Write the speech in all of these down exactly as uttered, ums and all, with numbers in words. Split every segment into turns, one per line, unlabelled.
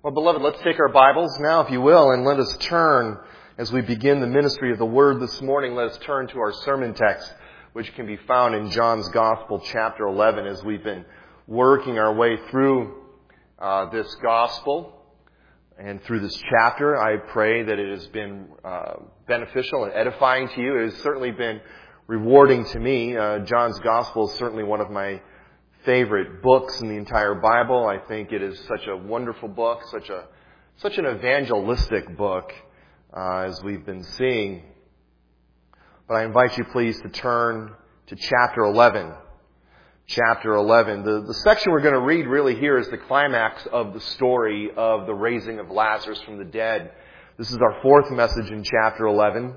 Well, beloved, let's take our Bibles now, if you will, and let us turn, as we begin the ministry of the Word this morning, let us turn to our sermon text, which can be found in John's Gospel, chapter eleven, as we've been working our way through uh, this Gospel and through this chapter. I pray that it has been uh, beneficial and edifying to you. It has certainly been rewarding to me. Uh, John's Gospel is certainly one of my favorite books in the entire Bible. I think it is such a wonderful book, such a such an evangelistic book, uh, as we've been seeing. But I invite you, please, to turn to chapter eleven. Chapter eleven. The, the section we're going to read really here is the climax of the story of the raising of Lazarus from the dead. This is our fourth message in chapter eleven.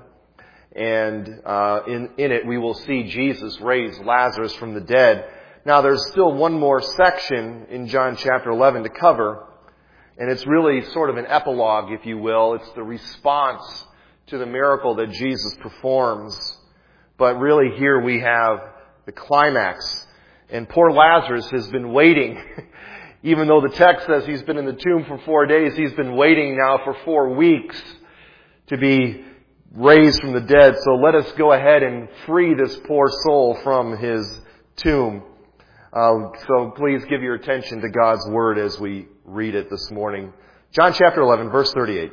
And uh, in, in it we will see Jesus raise Lazarus from the dead. Now, there's still one more section in John chapter eleven to cover, and it's really sort of an epilogue, if you will. It's the response to the miracle that Jesus performs. But really here we have the climax. And poor Lazarus has been waiting. Even though the text says he's been in the tomb for four days, he's been waiting now for four weeks to be raised from the dead. So let us go ahead and free this poor soul from his tomb. Uh, so please give your attention to God's Word as we read it this morning. John chapter eleven, verse thirty-eight.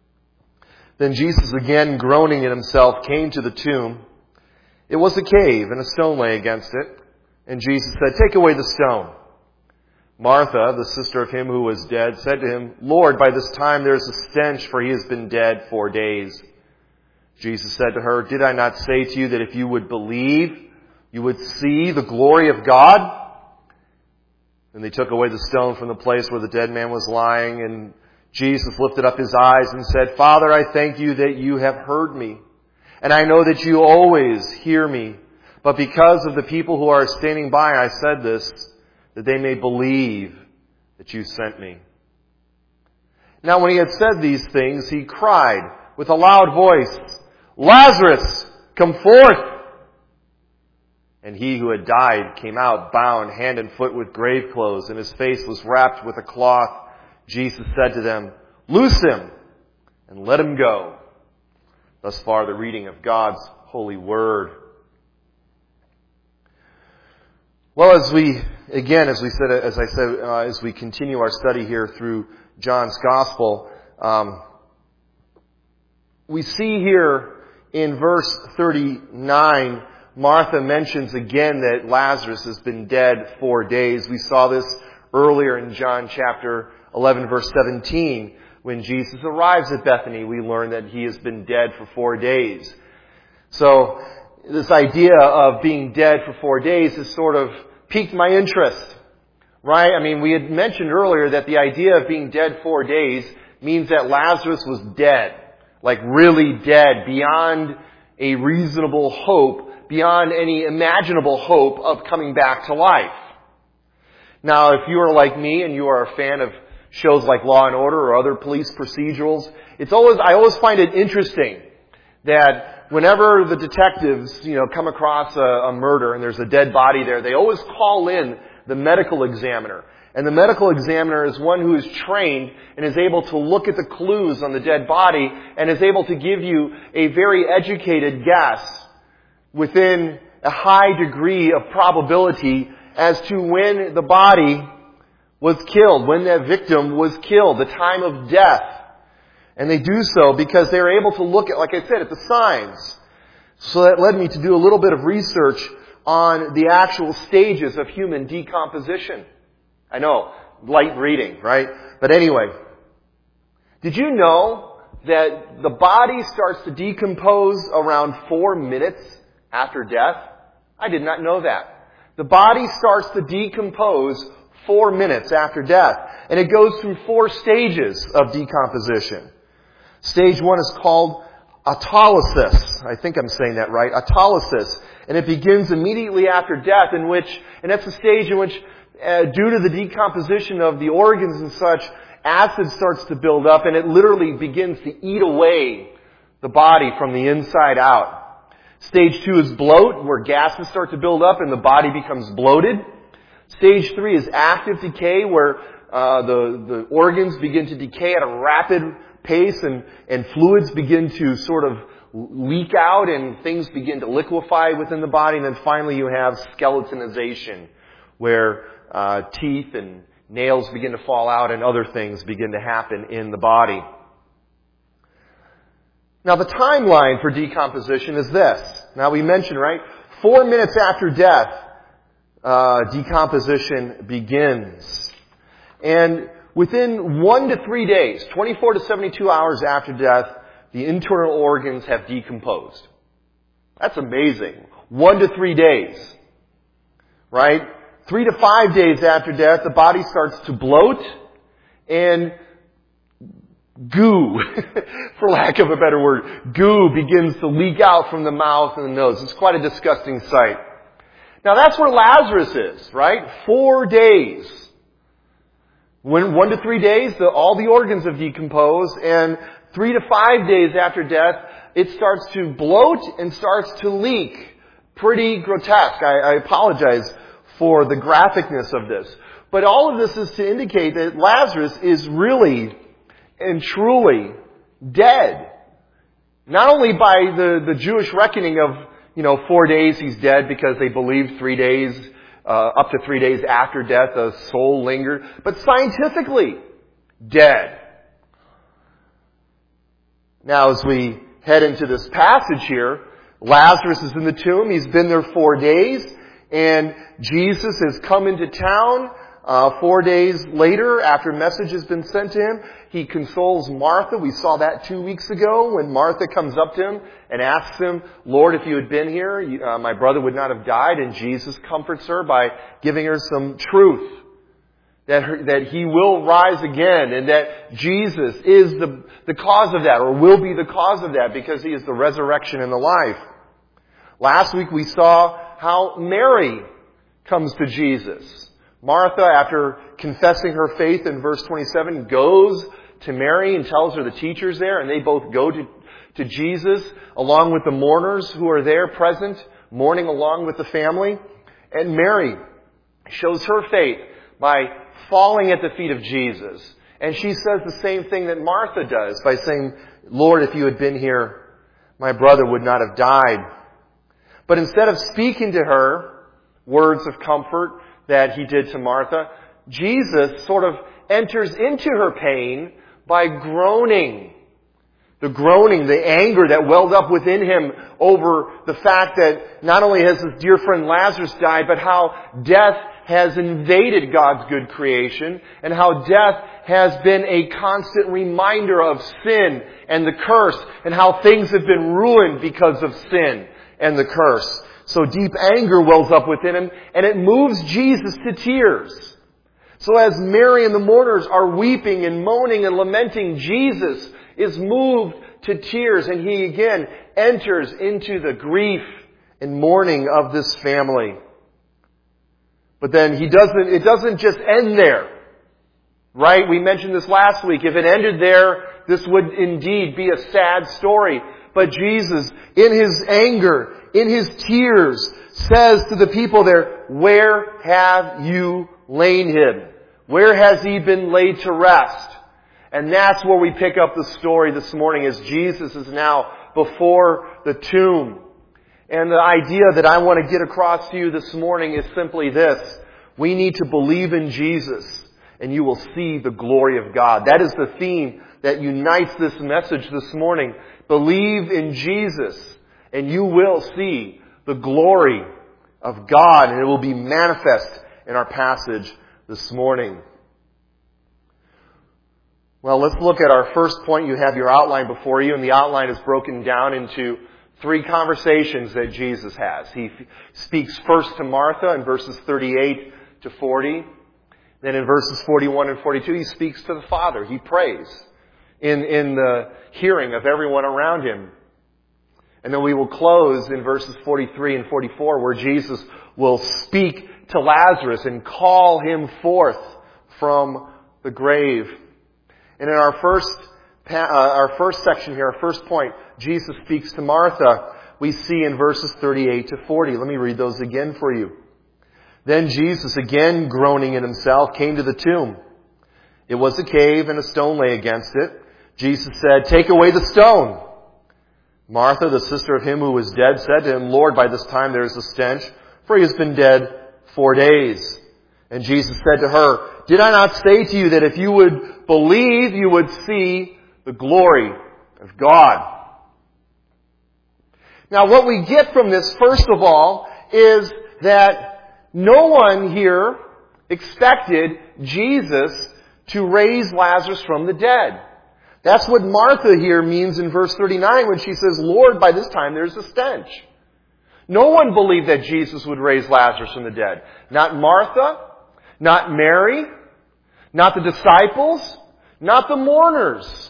Then Jesus, again groaning in himself, came to the tomb. It was a cave, and a stone lay against it. And Jesus said, "Take away the stone." Martha, the sister of him who was dead, said to him, "Lord, by this time there is a stench, for he has been dead four days." Jesus said to her, "Did I not say to you that if you would believe, you would see the glory of God?" And they took away the stone from the place where the dead man was lying, and Jesus lifted up his eyes and said, "Father, I thank you that you have heard me, and I know that you always hear me. But because of the people who are standing by, I said this, that they may believe that you sent me." Now when he had said these things, he cried with a loud voice, "Lazarus, come forth!" And he who had died came out, bound hand and foot with grave clothes, and his face was wrapped with a cloth. Jesus said to them, "Loose him and let him go." Thus far the reading of God's holy word. Well, as we, again, as we said, as I said, uh, as we continue our study here through John's Gospel, um, we see here in verse thirty-nine, Martha mentions again that Lazarus has been dead four days. We saw this earlier in John chapter eleven, verse seventeen. When Jesus arrives at Bethany, we learn that he has been dead for four days. So this idea of being dead for four days has sort of piqued my interest, right? I mean, we had mentioned earlier that the idea of being dead four days means that Lazarus was dead, like really dead, beyond a reasonable hope, beyond any imaginable hope of coming back to life. Now, if you are like me and you are a fan of shows like Law and Order or other police procedurals, it's always, I always find it interesting that whenever the detectives, you know, come across a, a murder and there's a dead body there, they always call in the medical examiner. And the medical examiner is one who is trained and is able to look at the clues on the dead body and is able to give you a very educated guess within a high degree of probability as to when the body was killed, when that victim was killed, the time of death. And they do so because they're able to look at, like I said, at the signs. So that led me to do a little bit of research on the actual stages of human decomposition. I know, light reading, right? But anyway, did you know that the body starts to decompose around four minutes after death? I did not know that. The body starts to decompose four minutes after death. And it goes through four stages of decomposition. Stage one is called autolysis. I think I'm saying that right. Autolysis. And it begins immediately after death, in which, and that's the stage in which, uh, due to the decomposition of the organs and such, acid starts to build up and it literally begins to eat away the body from the inside out. Stage two is bloat, where gases start to build up and the body becomes bloated. Stage three is active decay, where uh, the, the organs begin to decay at a rapid pace, and, and fluids begin to sort of leak out, and things begin to liquefy within the body. And then finally you have skeletonization, where uh, teeth and nails begin to fall out and other things begin to happen in the body. Now the timeline for decomposition is this. Now we mentioned, right, four minutes after death, uh, decomposition begins. And within one to three days, twenty-four to seventy-two hours after death, the internal organs have decomposed. That's amazing. One to three days. Right? Three to five days after death, the body starts to bloat, and goo, for lack of a better word, goo begins to leak out from the mouth and the nose. It's quite a disgusting sight. Now that's where Lazarus is, right? Four days. When one to three days, the, all the organs have decomposed, and three to five days after death, it starts to bloat and starts to leak. Pretty grotesque. I, I apologize for the graphicness of this. But all of this is to indicate that Lazarus is really and truly dead. Not only by the, the Jewish reckoning of, you know, four days he's dead because they believed three days, uh, up to three days after death the soul lingered, but scientifically dead. Now as we head into this passage here, Lazarus is in the tomb. He's been there four days, and Jesus has come into town Uh, four days later, after a message has been sent to him. He consoles Martha. We saw that two weeks ago when Martha comes up to him and asks him, Lord, if you had been here, you, uh, my brother would not have died. And Jesus comforts her by giving her some truth. That, her, that he will rise again, and that Jesus is the, the cause of that, or will be the cause of that, because he is the resurrection and the life. Last week we saw how Mary comes to Jesus. Martha, after confessing her faith in verse twenty-seven, goes to Mary and tells her the teacher's there, and they both go to, to Jesus along with the mourners who are there present, mourning along with the family. And Mary shows her faith by falling at the feet of Jesus. And she says the same thing that Martha does by saying, Lord, if you had been here, my brother would not have died. But instead of speaking to her words of comfort that he did to Martha, Jesus sort of enters into her pain by groaning. The groaning, the anger that welled up within him over the fact that not only has his dear friend Lazarus died, but how death has invaded God's good creation, and how death has been a constant reminder of sin and the curse, and how things have been ruined because of sin and the curse. So deep anger wells up within him, and it moves Jesus to tears. So as Mary and the mourners are weeping and moaning and lamenting, Jesus is moved to tears, and he again enters into the grief and mourning of this family. But then he doesn't, it doesn't just end there. Right? We mentioned this last week. If it ended there, this would indeed be a sad story. But Jesus, in his anger, in his tears, says to the people there, where have you laid him? Where has he been laid to rest? And that's where we pick up the story this morning, as Jesus is now before the tomb. And the idea that I want to get across to you this morning is simply this. We need to believe in Jesus, and you will see the glory of God. That is the theme that unites this message this morning. Believe in Jesus, and you will see the glory of God, and it will be manifest in our passage this morning. Well, let's look at our first point. You have your outline before you, and the outline is broken down into three conversations that Jesus has. He speaks first to Martha in verses thirty-eight to forty. Then in verses forty-one and forty-two, he speaks to the Father. He prays in, in the hearing of everyone around him. And then we will close in verses forty-three and forty-four, where Jesus will speak to Lazarus and call him forth from the grave. And in our first, uh, our first section here, our first point, Jesus speaks to Martha. We see in verses thirty-eight to forty. Let me read those again for you. Then Jesus, again groaning in himself, came to the tomb. It was a cave, and a stone lay against it. Jesus said, "Take away the stone." Martha, the sister of him who was dead, said to him, "Lord, by this time there is a stench, for he has been dead four days." And Jesus said to her, "Did I not say to you that if you would believe, you would see the glory of God?" Now, what we get from this, first of all, is that no one here expected Jesus to raise Lazarus from the dead. That's what Martha here means in verse thirty-nine when she says, "Lord, by this time there's a stench." No one believed that Jesus would raise Lazarus from the dead. Not Martha, not Mary, not the disciples, not the mourners.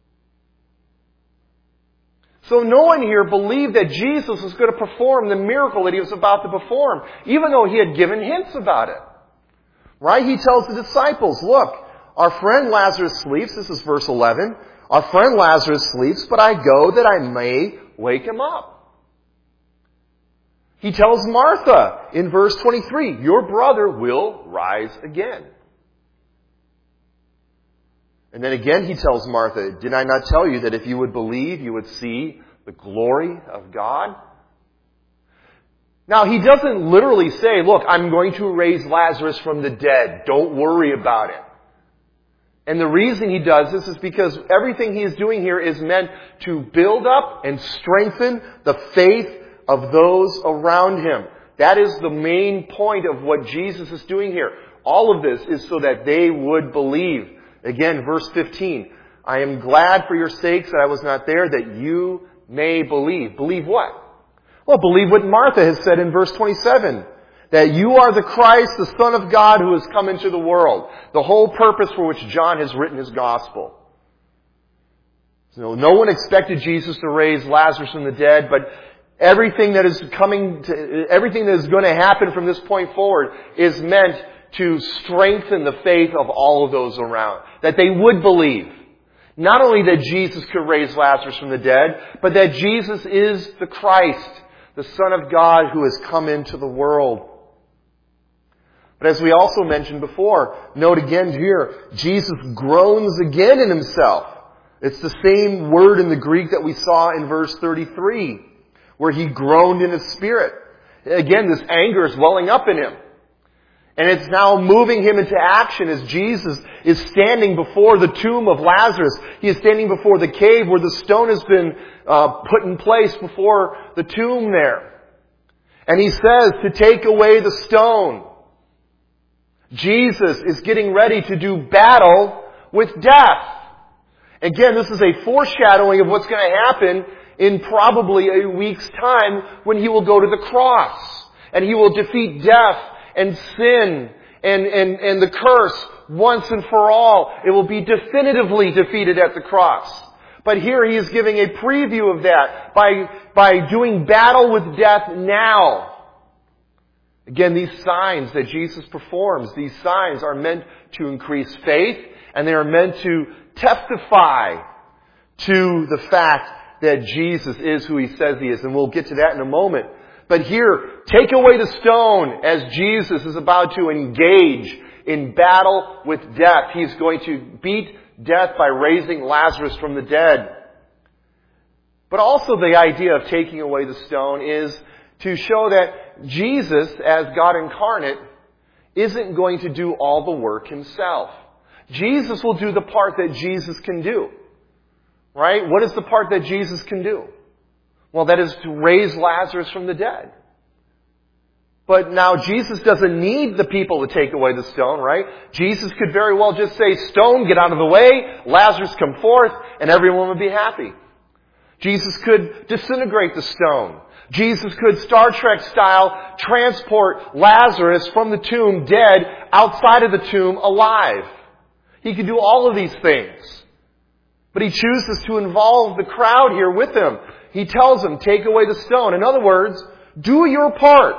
So no one here believed that Jesus was going to perform the miracle that he was about to perform, even though he had given hints about it. Right? He tells the disciples, "Look, our friend Lazarus sleeps." This is verse eleven. "Our friend Lazarus sleeps, but I go that I may wake him up." He tells Martha in verse twenty-three, "Your brother will rise again." And then again he tells Martha, "Did I not tell you that if you would believe, you would see the glory of God?" Now, he doesn't literally say, "Look, I'm going to raise Lazarus from the dead. Don't worry about it." And the reason he does this is because everything he is doing here is meant to build up and strengthen the faith of those around him. That is the main point of what Jesus is doing here. All of this is so that they would believe. Again, verse fifteen, "I am glad for your sakes that I was not there, that you may believe." Believe what? Well, believe what Martha has said in verse twenty-seven. That you are the Christ, the Son of God, who has come into the world. The whole purpose for which John has written his gospel. So no one expected Jesus to raise Lazarus from the dead, but everything that is coming to, everything that is going to happen from this point forward is meant to strengthen the faith of all of those around. That they would believe. Not only that Jesus could raise Lazarus from the dead, but that Jesus is the Christ, the Son of God who has come into the world. But as we also mentioned before, note again here, Jesus groans again in himself. It's the same word in the Greek that we saw in verse thirty-three, where he groaned in his spirit. Again, this anger is welling up in him. And it's now moving him into action as Jesus is standing before the tomb of Lazarus. He is standing before the cave where the stone has been uh, put in place before the tomb there. And he says to take away the stone. Jesus is getting ready to do battle with death. Again, this is a foreshadowing of what's going to happen in probably a week's time when he will go to the cross. And he will defeat death and sin and, and, and the curse once and for all. It will be definitively defeated at the cross. But here he is giving a preview of that by, by doing battle with death now. Again, these signs that Jesus performs, these signs are meant to increase faith, and they are meant to testify to the fact that Jesus is who he says he is. And we'll get to that in a moment. But here, take away the stone as Jesus is about to engage in battle with death. He's going to beat death by raising Lazarus from the dead. But also the idea of taking away the stone is to show that Jesus, as God incarnate, isn't going to do all the work himself. Jesus will do the part that Jesus can do. Right? What is the part that Jesus can do? Well, that is to raise Lazarus from the dead. But now Jesus doesn't need the people to take away the stone, right? Jesus could very well just say, "Stone, get out of the way. Lazarus, come forth," and everyone would be happy. Jesus could disintegrate the stone. Jesus could, Star Trek style, transport Lazarus from the tomb dead outside of the tomb alive. He could do all of these things. But he chooses to involve the crowd here with him. He tells them, take away the stone. In other words, do your part.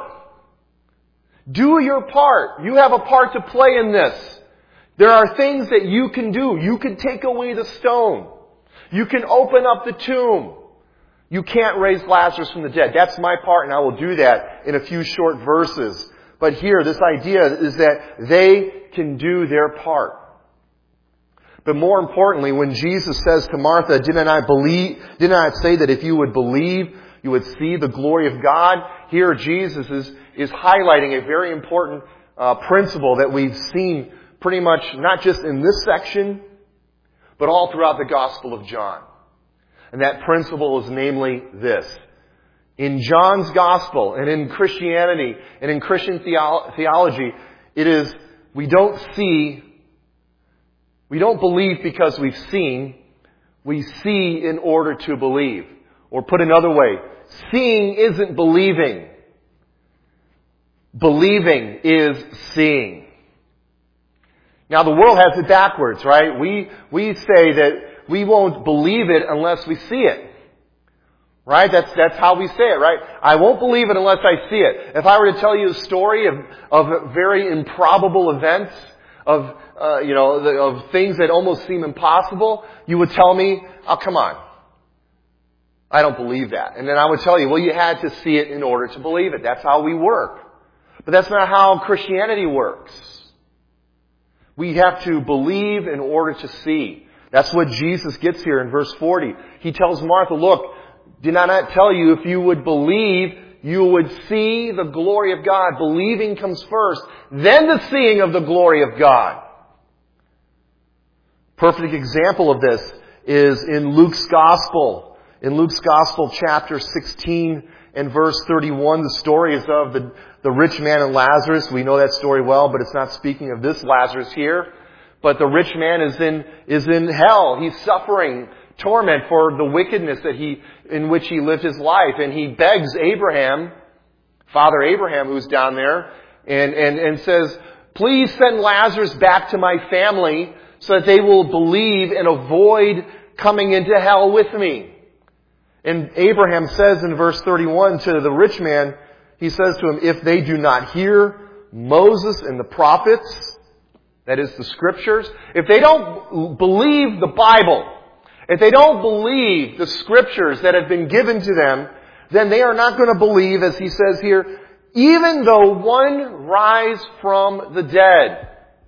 Do your part. You have a part to play in this. There are things that you can do. You can take away the stone. You can open up the tomb. You can't raise Lazarus from the dead. That's my part, and I will do that in a few short verses. But here, this idea is that they can do their part. But more importantly, when Jesus says to Martha, didn't I believe, didn't I say that if you would believe, you would see the glory of God? Here Jesus is, is highlighting a very important uh, principle that we've seen pretty much not just in this section, but all throughout the Gospel of John. And that principle is namely this. In John's Gospel and in Christianity and in Christian theo- theology, it is, we don't see, we don't believe because we've seen, we see in order to believe. Or put another way, seeing isn't believing. Believing is seeing. Now the world has it backwards, right? We, we say that we won't believe it unless we see it. Right? That's, that's how we say it, right? I won't believe it unless I see it. If I were to tell you a story of, of very improbable events, of, uh, you know, the, of things that almost seem impossible, you would tell me, oh, come on. I don't believe that. And then I would tell you, well, you had to see it in order to believe it. That's how we work. But that's not how Christianity works. We have to believe in order to see. That's what Jesus gets here in verse forty. He tells Martha, look, did I not tell you if you would believe, you would see the glory of God? Believing comes first, then the seeing of the glory of God. Perfect example of this is in Luke's Gospel. In Luke's Gospel, chapter sixteen and verse thirty-one, the story is of the, the rich man and Lazarus. We know that story well, but it's not speaking of this Lazarus here. But the rich man is in, is in hell. He's suffering torment for the wickedness that he, in which he lived his life. And he begs Abraham, Father Abraham, who's down there, and, and, and says, please send Lazarus back to my family so that they will believe and avoid coming into hell with me. And Abraham says in verse thirty-one to the rich man, he says to him, if they do not hear Moses and the prophets, that is the scriptures, if they don't believe the Bible, if they don't believe the scriptures that have been given to them, then they are not going to believe, as he says here, even though one rise from the dead.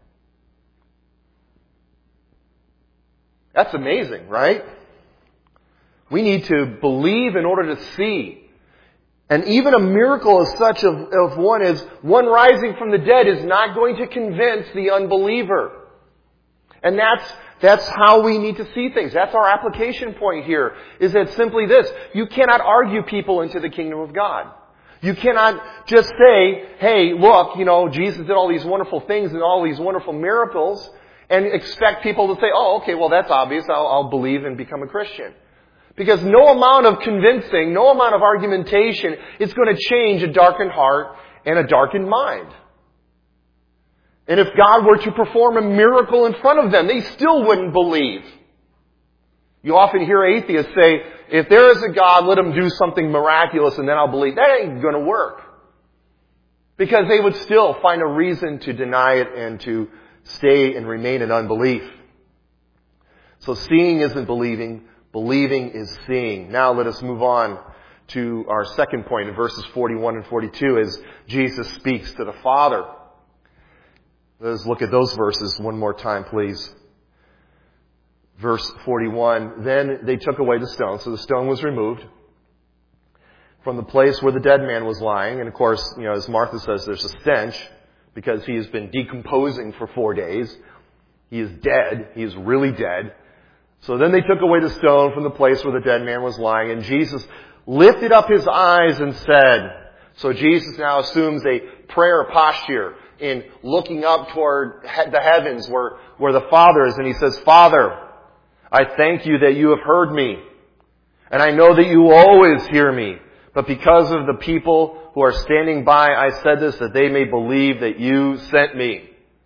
That's amazing, right? We need to believe in order to see. And even a miracle as such of, of one as one rising from the dead is not going to convince the unbeliever. And that's, that's how we need to see things. That's our application point here, is that simply this. You cannot argue people into the kingdom of God. You cannot just say, hey, look, you know, Jesus did all these wonderful things and all these wonderful miracles, and expect people to say, oh, okay, well, that's obvious. I'll, I'll believe and become a Christian. Because no amount of convincing, no amount of argumentation is going to change a darkened heart and a darkened mind. And if God were to perform a miracle in front of them, they still wouldn't believe. You often hear atheists say, if there is a God, let him do something miraculous and then I'll believe. That ain't going to work. Because they would still find a reason to deny it and to stay and remain in unbelief. So seeing isn't believing. Believing is seeing. Now let us move on to our second point in verses forty-one and forty-two as Jesus speaks to the Father. Let's look at those verses one more time, please. Verse forty-one, then they took away the stone. So the stone was removed from the place where the dead man was lying. And of course, you know, as Martha says, there's a stench because he has been decomposing for four days. He is dead. He is really dead. So then they took away the stone from the place where the dead man was lying, and Jesus lifted up his eyes and said, so Jesus now assumes a prayer posture in looking up toward the heavens where, where the Father is, and he says, Father, I thank you that you have heard me, and I know that you always hear me, but because of the people who are standing by, I said this, that they may believe that you sent me.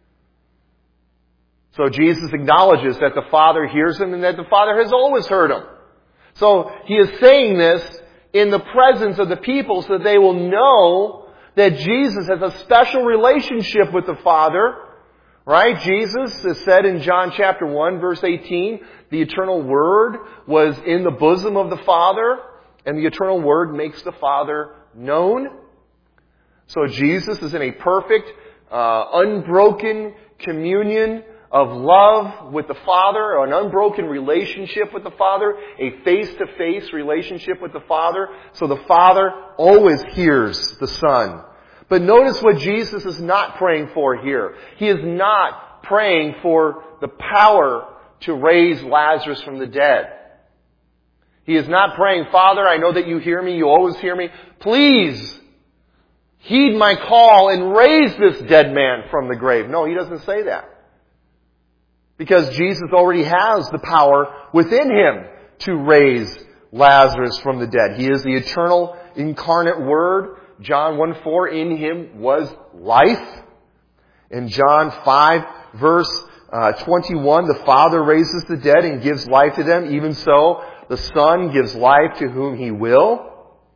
So Jesus acknowledges that the Father hears him and that the Father has always heard him. So he is saying this in the presence of the people so that they will know that Jesus has a special relationship with the Father. Right? Jesus is said in John chapter one, verse eighteen, the eternal Word was in the bosom of the Father, and the eternal Word makes the Father known. So Jesus is in a perfect, uh, unbroken communion of love with the Father, an unbroken relationship with the Father, a face-to-face relationship with the Father. So the Father always hears the Son. But notice what Jesus is not praying for here. He is not praying for the power to raise Lazarus from the dead. He is not praying, Father, I know that you hear me, you always hear me. Please heed my call and raise this dead man from the grave. No, he doesn't say that. Because Jesus already has the power within him to raise Lazarus from the dead. He is the eternal incarnate Word. John one four, in him was life. In John five, verse uh, twenty-one, the Father raises the dead and gives life to them. Even so, the Son gives life to whom He will.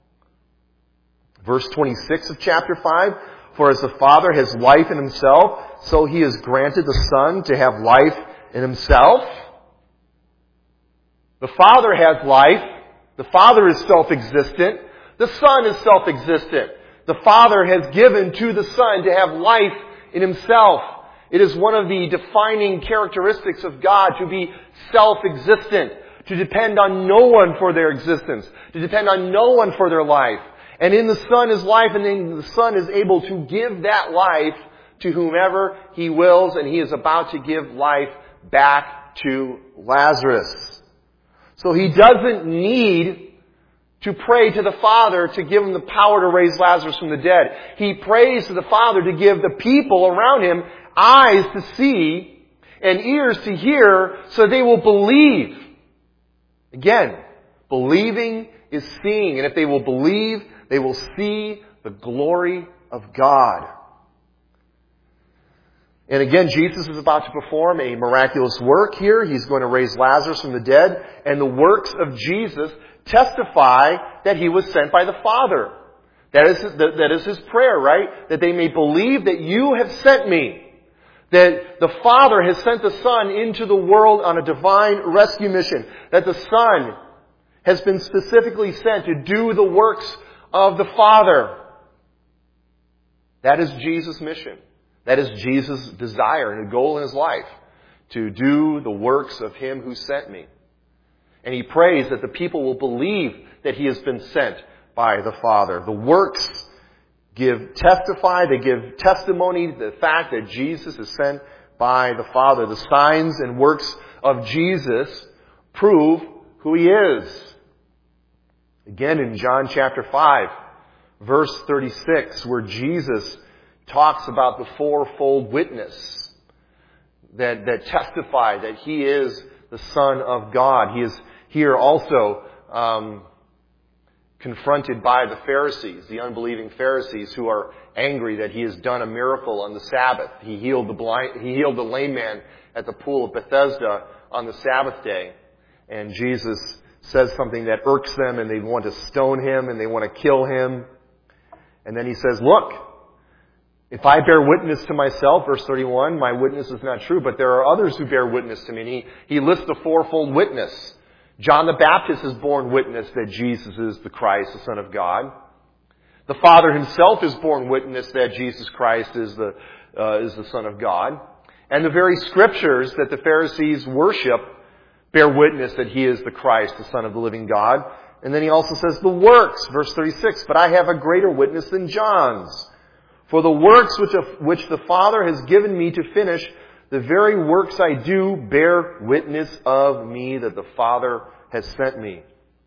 Verse twenty-six of chapter five, for as the Father has life in Himself, so He has granted the Son to have life in Himself. The Father has life. The Father is self-existent. The Son is self-existent. The Father has given to the Son to have life in Himself. It is one of the defining characteristics of God to be self-existent, to depend on no one for their existence, to depend on no one for their life. And in the Son is life, and then the Son is able to give that life to whomever He wills, and He is about to give life back to Lazarus. So He doesn't need to pray to the Father to give Him the power to raise Lazarus from the dead. He prays to the Father to give the people around Him eyes to see and ears to hear so they will believe. Again, believing is seeing. And if they will believe, they will see the glory of God. And again, Jesus is about to perform a miraculous work here. He's going to raise Lazarus from the dead. And the works of Jesus testify that He was sent by the Father. That is, that is His prayer, right? That they may believe that you have sent me. That the Father has sent the Son into the world on a divine rescue mission. That the Son has been specifically sent to do the works of the Father. That is Jesus' mission. That is Jesus' desire and goal in His life. To do the works of Him who sent me. And He prays that the people will believe that He has been sent by the Father. The works give testify, they give testimony to the fact that Jesus is sent by the Father. The signs and works of Jesus prove who He is. Again, in John chapter five, verse thirty-six, where Jesus talks about the fourfold witness that, that testify that He is the Son of God. He is here also um, confronted by the Pharisees, the unbelieving Pharisees, who are angry that He has done a miracle on the Sabbath. He healed the blind, He healed the lame man at the pool of Bethesda on the Sabbath day. And Jesus says something that irks them, and they want to stone Him, and they want to kill Him. And then He says, look, if I bear witness to myself, verse thirty-one, my witness is not true, but there are others who bear witness to me. And he, he lists the fourfold witness. John the Baptist has borne witness that Jesus is the Christ, the Son of God. The Father Himself has borne witness that Jesus Christ is the, uh, is the Son of God. And the very Scriptures that the Pharisees worship bear witness that He is the Christ, the Son of the living God. And then He also says the works, verse thirty-six, but I have a greater witness than John's. For the works which, which the Father has given me to finish, the very works I do bear witness of me that the Father has sent me.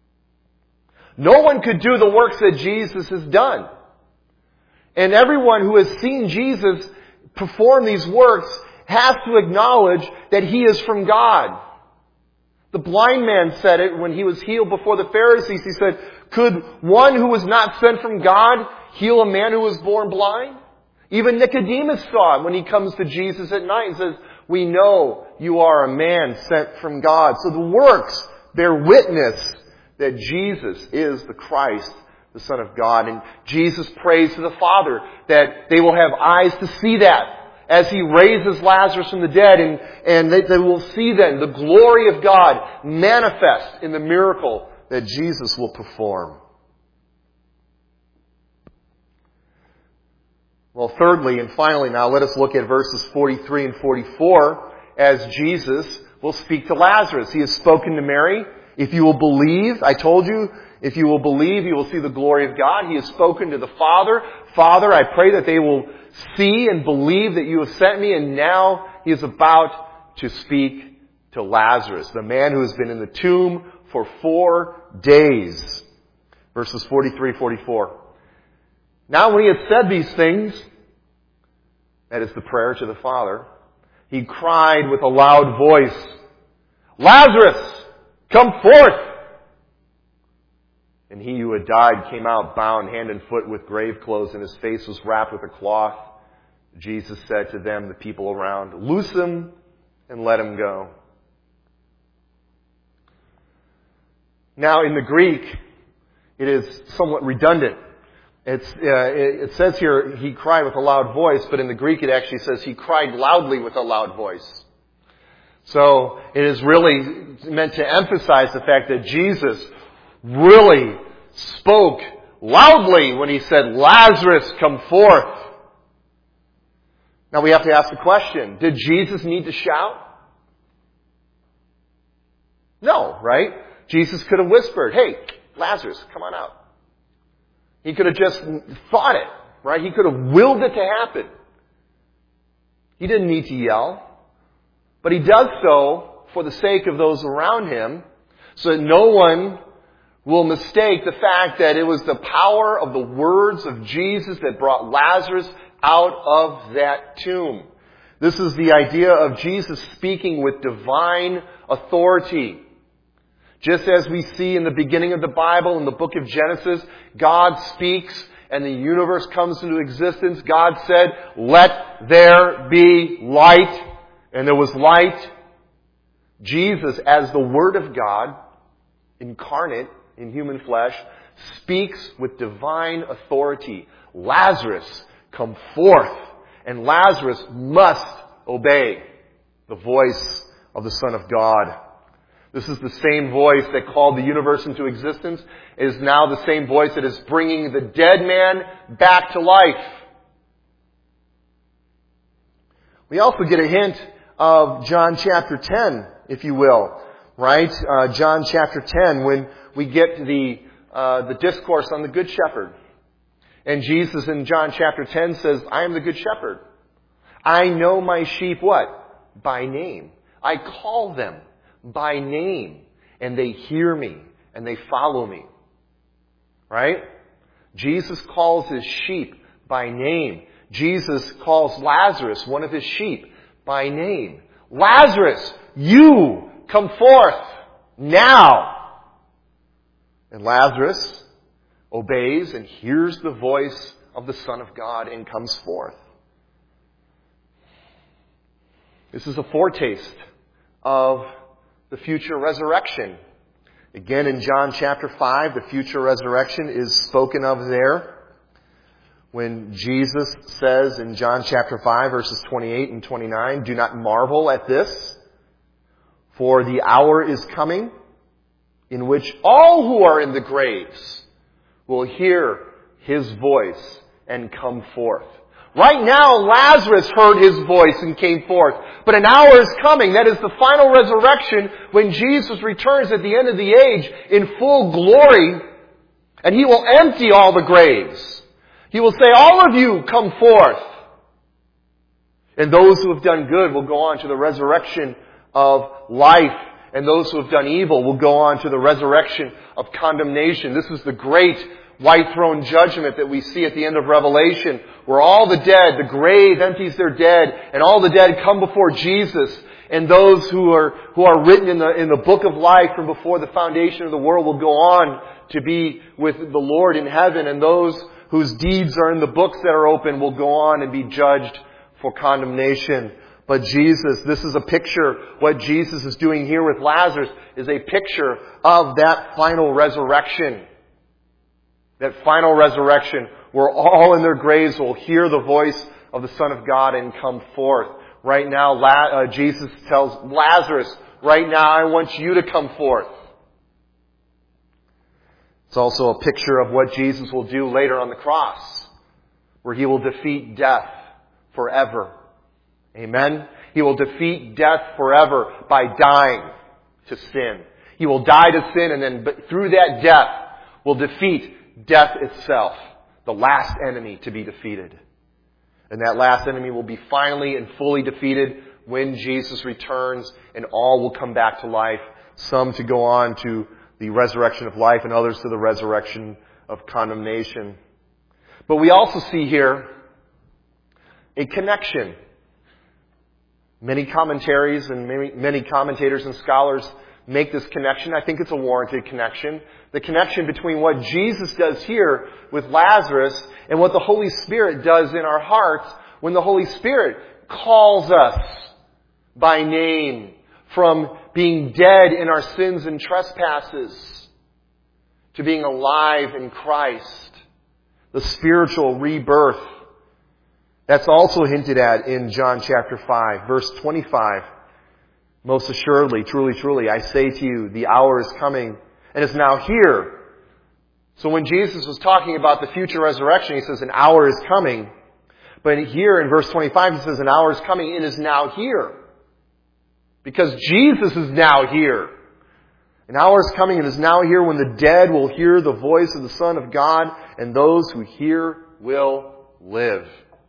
No one could do the works that Jesus has done. And everyone who has seen Jesus perform these works has to acknowledge that He is from God. The blind man said it when he was healed before the Pharisees. He said, could one who was not sent from God heal a man who was born blind? Even Nicodemus saw it when he comes to Jesus at night and says, we know you are a man sent from God. So the works bear witness that Jesus is the Christ, the Son of God. And Jesus prays to the Father that they will have eyes to see that as He raises Lazarus from the dead, and, and they, they will see then the glory of God manifest in the miracle that Jesus will perform. Well, thirdly and finally now, let us look at verses forty-three and forty-four as Jesus will speak to Lazarus. He has spoken to Mary. If you will believe, I told you, if you will believe, you will see the glory of God. He has spoken to the Father. Father, I pray that they will see and believe that you have sent me. And now he is about to speak to Lazarus, the man who has been in the tomb for four days. Verses forty-three, forty-four. Now when he had said these things, that is the prayer to the Father, he cried with a loud voice, Lazarus, come forth! And he who had died came out bound hand and foot with grave clothes, and his face was wrapped with a cloth. Jesus said to them, the people around, loose him and let him go. Now in the Greek, it is somewhat redundant. It's, uh, it, it says here, he cried with a loud voice, but in the Greek it actually says he cried loudly with a loud voice. So it is really meant to emphasize the fact that Jesus really spoke loudly when he said, Lazarus, come forth. Now we have to ask the question, did Jesus need to shout? No, right? Jesus could have whispered, hey, Lazarus, come on out. He could have just thought it, right? He could have willed it to happen. He didn't need to yell. But he does so for the sake of those around him, so that no one will mistake the fact that it was the power of the words of Jesus that brought Lazarus out of that tomb. This is the idea of Jesus speaking with divine authority. Just as we see in the beginning of the Bible, in the book of Genesis, God speaks and the universe comes into existence. God said, let there be light. And there was light. Jesus, as the Word of God, incarnate in human flesh, speaks with divine authority. Lazarus, come forth. And Lazarus must obey the voice of the Son of God. This is the same voice that called the universe into existence. It is now the same voice that is bringing the dead man back to life. We also get a hint of John chapter ten, if you will, right? Uh, John chapter ten, when we get the uh, the discourse on the Good Shepherd. And Jesus in John chapter ten says, I am the Good Shepherd. I know my sheep what? By name. I call them by name, and they hear me, and they follow me. Right? Jesus calls his sheep by name. Jesus calls Lazarus, one of his sheep, by name. Lazarus, you come forth now. And Lazarus obeys and hears the voice of the Son of God and comes forth. This is a foretaste of the future resurrection. Again, in John chapter five, the future resurrection is spoken of there. When Jesus says in John chapter five, verses twenty-eight and twenty-nine, do not marvel at this, for the hour is coming in which all who are in the graves will hear his voice and come forth. Right now, Lazarus heard his voice and came forth. But an hour is coming. That is the final resurrection when Jesus returns at the end of the age in full glory. And he will empty all the graves. He will say, all of you come forth. And those who have done good will go on to the resurrection of life. And those who have done evil will go on to the resurrection of condemnation. This is the great white throne judgment that we see at the end of Revelation, where all the dead, the grave empties their dead, and all the dead come before Jesus, and those who are who are written in the in the book of life from before the foundation of the world will go on to be with the Lord in heaven, and those whose deeds are in the books that are open will go on and be judged for condemnation. But Jesus, this is a picture, what Jesus is doing here with Lazarus is a picture of that final resurrection. That final resurrection where all in their graves will hear the voice of the Son of God and come forth. Right now, La- uh, Jesus tells Lazarus, right now I want you to come forth. It's also a picture of what Jesus will do later on the cross, where he will defeat death forever. Amen? He will defeat death forever by dying to sin. He will die to sin, and then but through that death will defeat death itself, the last enemy to be defeated. And that last enemy will be finally and fully defeated when Jesus returns, and all will come back to life. Some to go on to the resurrection of life, and others to the resurrection of condemnation. But we also see here a connection. Many commentaries and many, many commentators and scholars make this connection. I think it's a warranted connection. The connection between what Jesus does here with Lazarus and what the Holy Spirit does in our hearts when the Holy Spirit calls us by name from being dead in our sins and trespasses to being alive in Christ. The spiritual rebirth. That's also hinted at in John chapter five, verse twenty-five. Most assuredly, truly, truly, I say to you, the hour is coming and is now here. So when Jesus was talking about the future resurrection, he says an hour is coming. But here in verse twenty-five, he says an hour is coming and is now here. Because Jesus is now here. An hour is coming and is now here when the dead will hear the voice of the Son of God, and those who hear will live.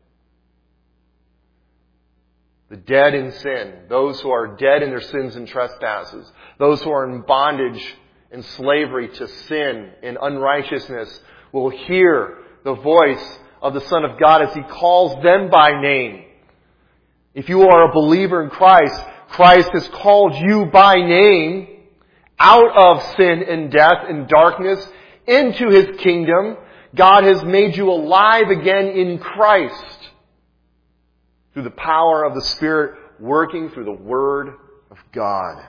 The dead in sin, those who are dead in their sins and trespasses, those who are in bondage and slavery to sin and unrighteousness will hear the voice of the Son of God as He calls them by name. If you are a believer in Christ, Christ has called you by name out of sin and death and darkness into His kingdom. God has made you alive again in Christ through the power of the Spirit working through the Word of God.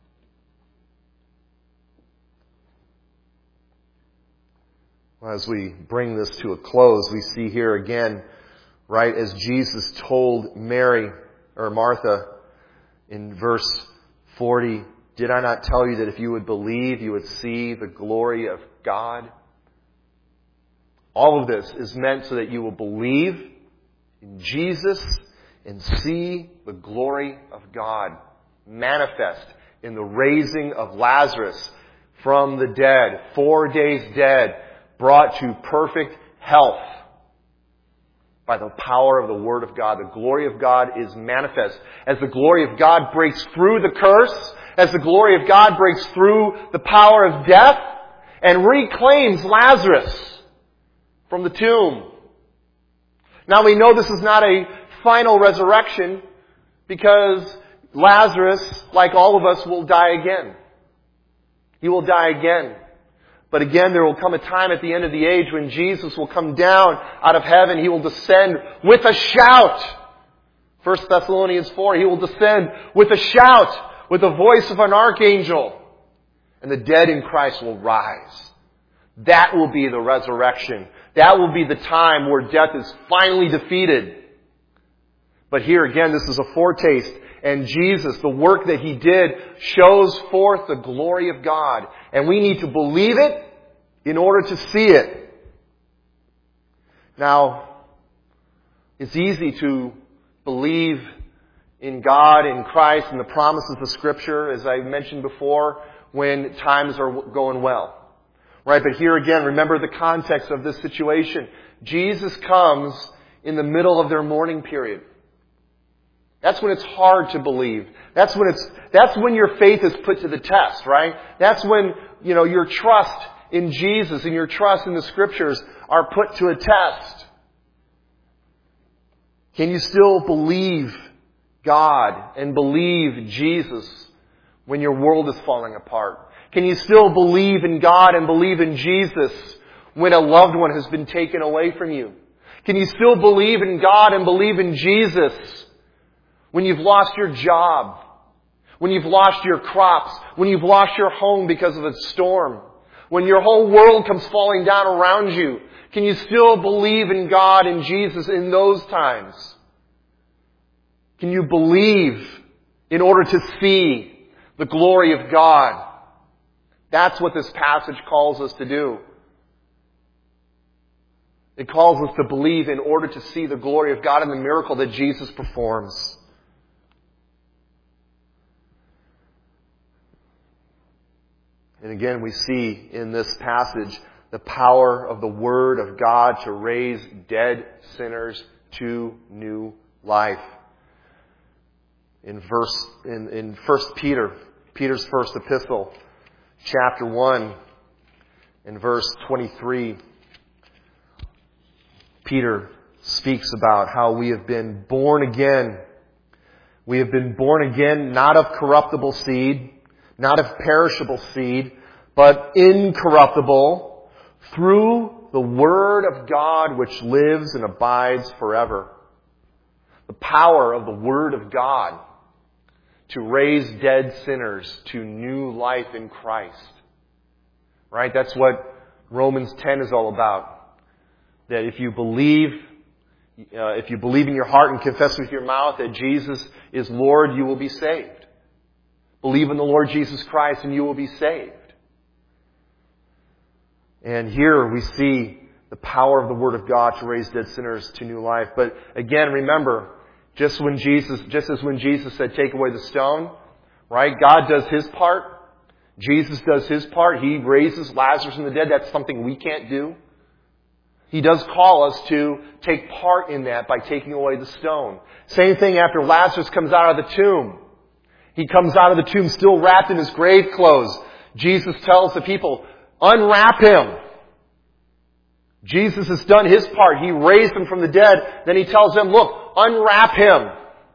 As we bring this to a close, we see here again, right, as Jesus told Mary, or Martha, in verse forty, did I not tell you that if you would believe, you would see the glory of God? All of this is meant so that you will believe in Jesus and see the glory of God manifest in the raising of Lazarus from the dead, four days dead, brought to perfect health by the power of the Word of God. The glory of God is manifest. As the glory of God breaks through the curse, as the glory of God breaks through the power of death and reclaims Lazarus from the tomb. Now we know this is not a final resurrection because Lazarus, like all of us, will die again. He will die again. But again, there will come a time at the end of the age when Jesus will come down out of heaven. He will descend with a shout. First Thessalonians four, He will descend with a shout, with the voice of an archangel. And the dead in Christ will rise. That will be the resurrection. That will be the time where death is finally defeated. But here again, this is a foretaste. And Jesus, the work that He did, shows forth the glory of God. And we need to believe it in order to see it. Now, it's easy to believe in God, in Christ, and the promises of Scripture, as I mentioned before, when times are going well. Right? But here again, remember the context of this situation. Jesus comes in the middle of their mourning period. That's when it's hard to believe. That's when it's, that's when your faith is put to the test, right? That's when, you know, your trust in Jesus and your trust in the Scriptures are put to a test. Can you still believe God and believe Jesus when your world is falling apart? Can you still believe in God and believe in Jesus when a loved one has been taken away from you? Can you still believe in God and believe in Jesus when you've lost your job, when you've lost your crops, when you've lost your home because of a storm, when your whole world comes falling down around you? Can you still believe in God and Jesus in those times? Can you believe in order to see the glory of God? That's what this passage calls us to do. It calls us to believe in order to see the glory of God and the miracle that Jesus performs. And again, we see in this passage the power of the Word of God to raise dead sinners to new life. In verse, in, in First Peter, Peter's first epistle, chapter one, in verse twenty-three, Peter speaks about how we have been born again. We have been born again not of corruptible seed, not of perishable seed, but incorruptible, through the Word of God which lives and abides forever. The power of the Word of God to raise dead sinners to new life in Christ. Right? That's what Romans ten is all about. That if you believe, uh, if you believe in your heart and confess with your mouth that Jesus is Lord, you will be saved. Believe in the Lord Jesus Christ and you will be saved. And here we see the power of the Word of God to raise dead sinners to new life. But again, remember, just when Jesus, just as when Jesus said, take away the stone, right? God does His part. Jesus does His part. He raises Lazarus from the dead. That's something we can't do. He does call us to take part in that by taking away the stone. Same thing after Lazarus comes out of the tomb. He comes out of the tomb still wrapped in his grave clothes. Jesus tells the people, unwrap him. Jesus has done His part. He raised him from the dead. Then He tells them, look, unwrap him.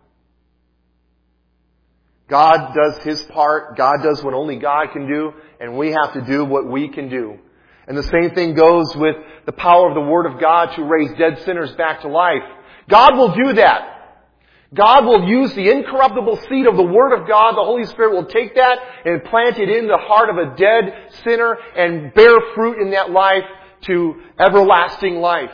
God does His part. God does what only God can do. And we have to do what we can do. And the same thing goes with the power of the Word of God to raise dead sinners back to life. God will do that. God will use the incorruptible seed of the Word of God. The Holy Spirit will take that and plant it in the heart of a dead sinner and bear fruit in that life to everlasting life.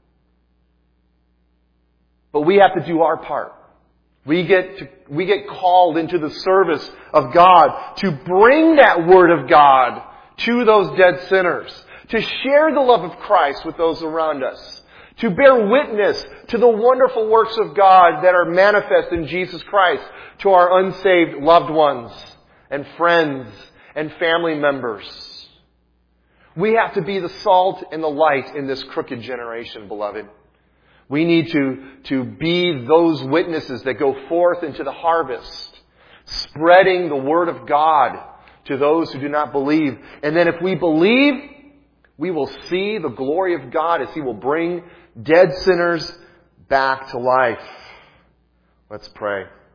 But we have to do our part. We get to, we get called into the service of God to bring that Word of God to those dead sinners, to share the love of Christ with those around us, to bear witness to the wonderful works of God that are manifest in Jesus Christ to our unsaved loved ones and friends and family members. We have to be the salt and the light in this crooked generation, beloved. We need to, to be those witnesses that go forth into the harvest, spreading the Word of God to those who do not believe. And then if we believe, we will see the glory of God as He will bring dead sinners back to life. Let's pray.